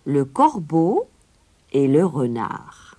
le corbeau et le renard.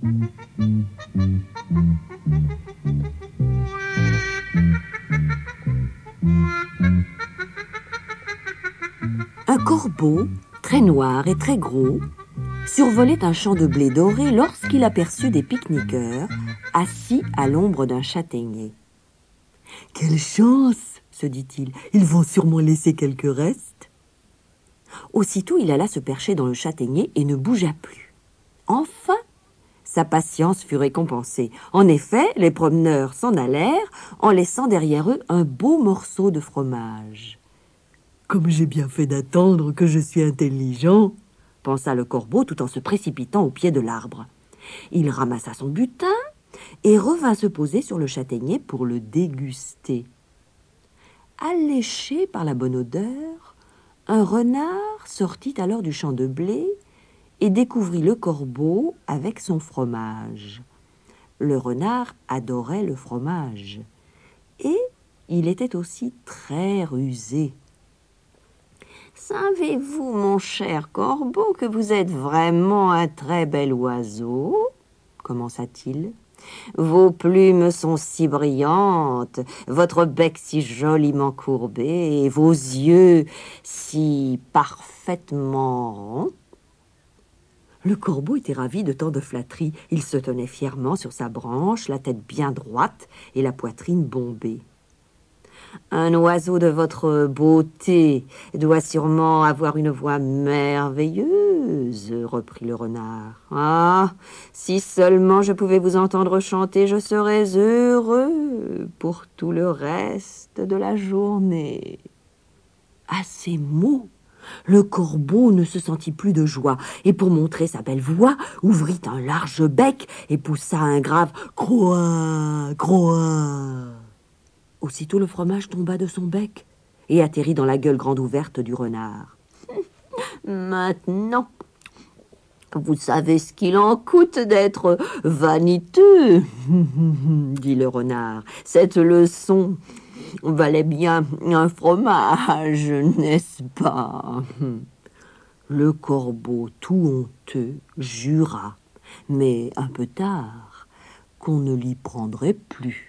Un corbeau, très noir et très gros, survolait un champ de blé doré lorsqu'il aperçut des pique-niqueurs assis à l'ombre d'un châtaignier. « Quelle chance !» se dit-il, « ils vont sûrement laisser quelques restes. » Aussitôt, il alla se percher dans le châtaignier et ne bougea plus. Enfin, sa patience fut récompensée. En effet, les promeneurs s'en allèrent en laissant derrière eux un beau morceau de fromage. « Comme j'ai bien fait d'attendre que je suis intelligent !» pensa le corbeau tout en se précipitant au pied de l'arbre. Il ramassa son butin et revint se poser sur le châtaignier pour le déguster. Alléché par la bonne odeur, un renard sortit alors du champ de blé et découvrit le corbeau avec son fromage. Le renard adorait le fromage et il était aussi très rusé. « Savez-vous, mon cher corbeau, que vous êtes vraiment un très bel oiseau ?» commença-t-il. « Vos plumes sont si brillantes, votre bec si joliment courbé, et vos yeux si parfaitement ronds. » Le corbeau était ravi de tant de flatteries. Il se tenait fièrement sur sa branche, la tête bien droite et la poitrine bombée. « Un oiseau de votre beauté doit sûrement avoir une voix merveilleuse, » reprit le renard. « Ah, si seulement je pouvais vous entendre chanter, je serais heureux pour tout le reste de la journée. » À ces mots, le corbeau ne se sentit plus de joie et pour montrer sa belle voix, ouvrit un large bec et poussa un grave « Croix, croix !» Aussitôt le fromage tomba de son bec et atterrit dans la gueule grande ouverte du renard. « Maintenant, vous savez ce qu'il en coûte d'être vaniteux, » dit le renard. « Cette leçon valait bien un fromage, n'est-ce pas ?» Le corbeau, tout honteux, jura, mais un peu tard, qu'on ne l'y prendrait plus.